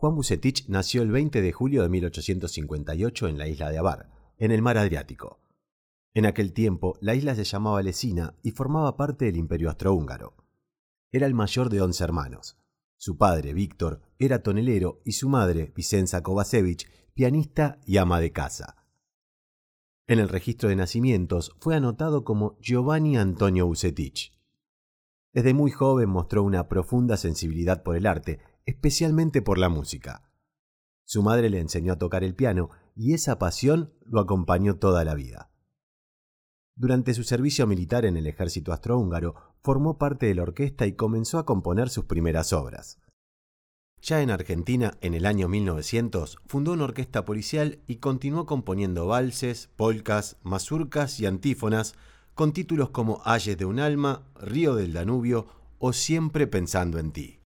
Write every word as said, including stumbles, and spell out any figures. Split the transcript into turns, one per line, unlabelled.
Juan Vucetich nació el veinte de julio de mil ochocientos cincuenta y ocho en la isla de Hvar, en el mar Adriático. En aquel tiempo, la isla se llamaba Lesina y formaba parte del Imperio Austrohúngaro. Era el mayor de once hermanos. Su padre, Víctor, era tonelero y su madre, Vicenza Kovacevic, pianista y ama de casa. En el registro de nacimientos fue anotado como Giovanni Antonio Vucetich. Desde muy joven mostró una profunda sensibilidad por el arte, especialmente por la música. Su madre le enseñó a tocar el piano y esa pasión lo acompañó toda la vida. Durante su servicio militar en el ejército austrohúngaro, formó parte de la orquesta y comenzó a componer sus primeras obras. Ya en Argentina, en el año mil novecientos, fundó una orquesta policial y continuó componiendo valses, polcas, mazurcas y antífonas con títulos como Ayes de un alma, Río del Danubio o Siempre pensando en ti.